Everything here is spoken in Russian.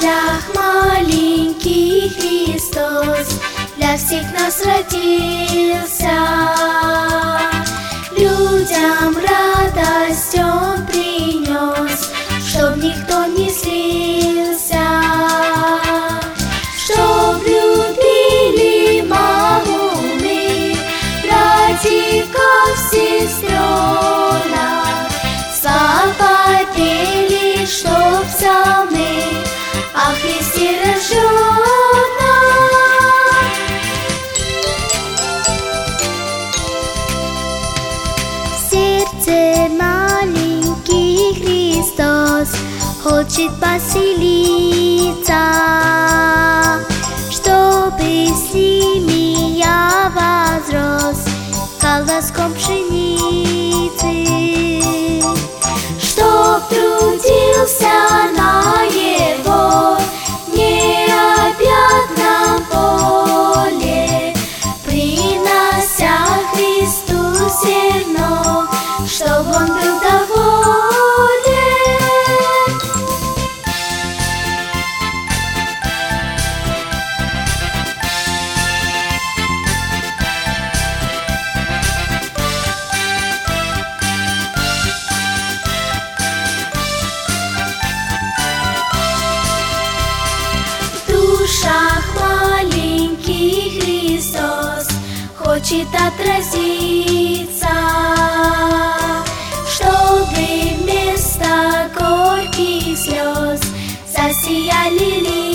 душах маленький Христос для всех нас родился. Людям радость Он принес, чтоб никто не злился, чтоб любили маму мы, братиков, сестренок, запели, чтоб псалмы о Христе рожденном. В сердце маленький Христос хочет поселиться, чтобы с ними я возрос колоском пшеницы, чтоб трудился на его необъятном поле, принося Христу зерно, чтоб он был доволен. В душах маленький Христос хочет отразиться, чтобы вместо горьких слез засияли лица.